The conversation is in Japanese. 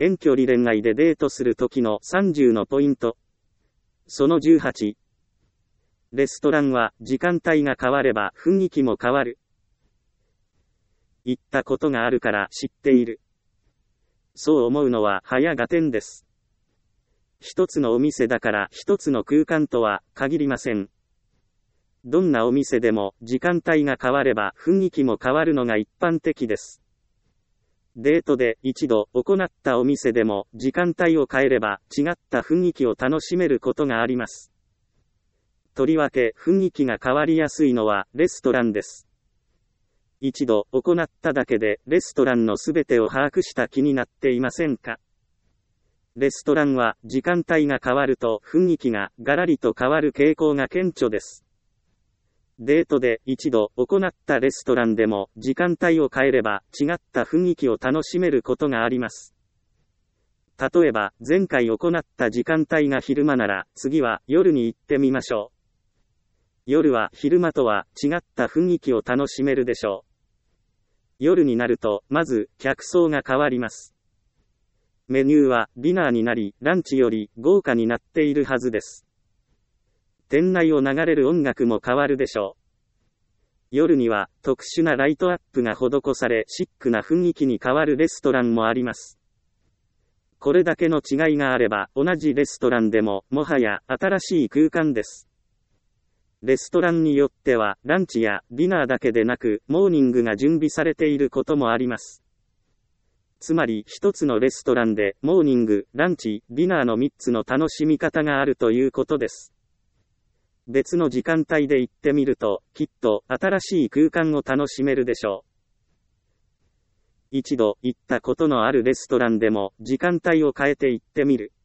遠距離恋愛でデートする時の30のポイント。その18。レストランは時間帯が変われば雰囲気も変わる。行ったことがあるから知っている。そう思うのは早合点です。一つのお店だから一つの空間とは限りません。どんなお店でも時間帯が変われば雰囲気も変わるのが一般的です。デートで一度行ったお店でも時間帯を変えれば違った雰囲気を楽しめることがあります。とりわけ雰囲気が変わりやすいのはレストランです。一度行っただけでレストランのすべてを把握した気になっていませんか？レストランは時間帯が変わると雰囲気がガラリと変わる傾向が顕著です。デートで一度行ったレストランでも時間帯を変えれば違った雰囲気を楽しめることがあります。例えば前回行った時間帯が昼間なら次は夜に行ってみましょう。夜は昼間とは違った雰囲気を楽しめるでしょう。夜になるとまず客層が変わります。メニューはディナーになりランチより豪華になっているはずです。店内を流れる音楽も変わるでしょう。夜には特殊なライトアップが施されシックな雰囲気に変わるレストランもあります。これだけの違いがあれば同じレストランでももはや新しい空間です。レストランによってはランチやディナーだけでなくモーニングが準備されていることもあります。つまり一つのレストランでモーニング、ランチ、ディナーの3つの楽しみ方があるということです。別の時間帯で行ってみると、きっと新しい空間を楽しめるでしょう。一度行ったことのあるレストランでも時間帯を変えて行ってみる。